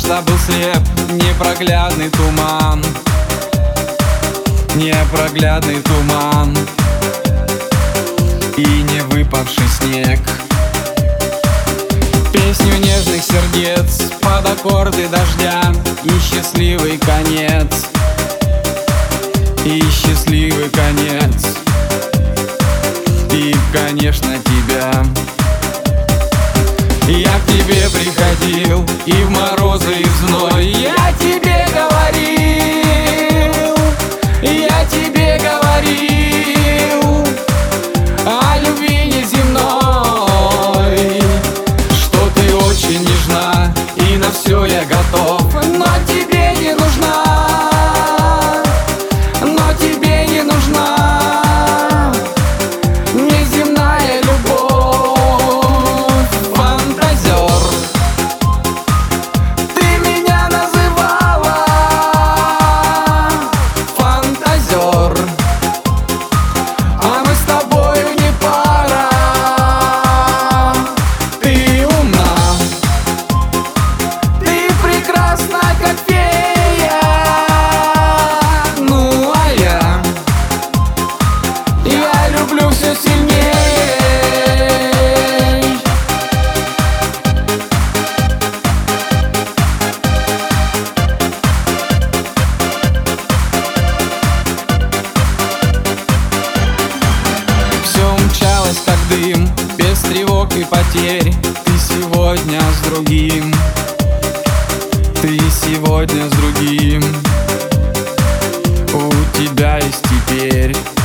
что был слеп, непроглядный туман, непроглядный туман и не выпавший снег. Песню нежных сердец под аккорды дождя и счастливый конец, и счастливый конец, и, конечно, тебя. Я к тебе приходил и в морозы, и в зной. Я тебе говорил, я тебе говорил о любви неземной, что ты очень нежна и на все я готов. Но тебе не нужна, но тебе не нужна неземная любовь. Как дым, без тревог и потерь. Ты сегодня с другим, ты сегодня с другим. У тебя есть теперь